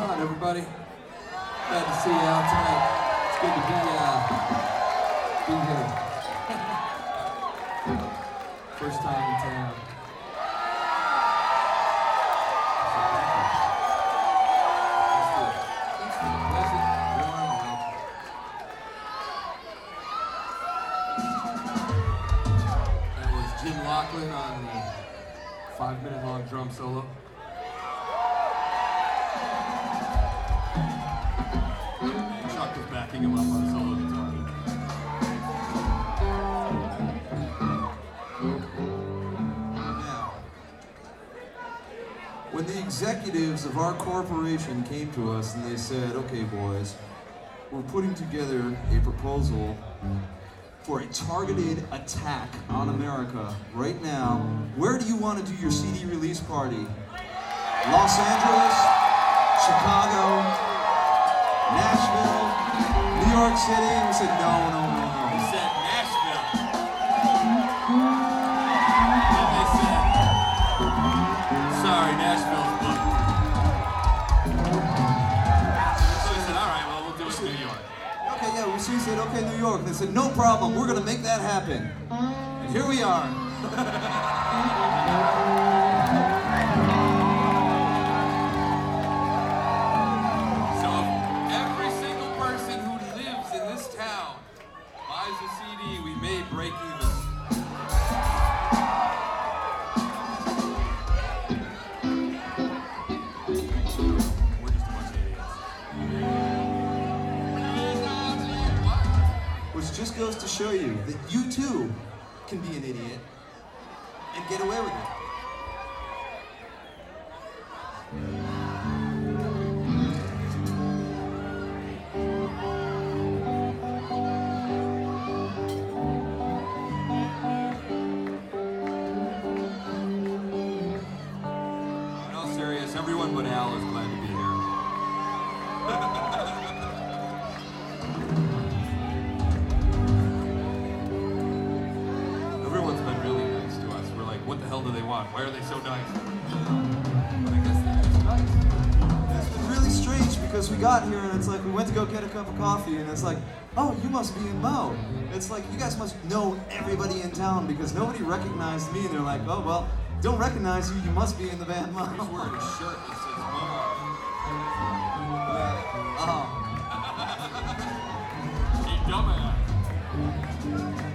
on, everybody? Glad to see you out tonight. It's good to be here. First time in town. That was Jim Laughlin on the 5-minute long drum solo. Chuck was backing him up on solo guitar. Now, when the executives of our corporation came to us and they said, okay boys, we're putting together a proposal for a targeted attack on America right now, where do you want to do your CD release party? Los Angeles, Chicago, Nashville, New York City? And we said, no. He said Nashville. And they said, sorry, Nashville's booked. So we said, all right, well, we'll do it in New York. Okay, yeah, we said, okay, New York. And they said, no problem, we're gonna make that happen. And here we are. So if every single person who lives in this town buys a CD, we may break even. We're just a bunch of idiots. Which just goes to show you that you too can be an idiot and get away with it. In all serious, everyone but Al is glad to be here. Everyone's been really nice to us. We're like, what the hell do they want? Why are they so nice? But I guess they're just nice. It's been really strange because we got here and it's like we went to go get a cup of coffee and it's like, oh, you must be in Mo. It's like you guys must know everybody in town because nobody recognized me and they're like, oh well, don't recognize you, you must be in the band Mo. He's wearing a shirt that says Mo. Oh. You dumbass.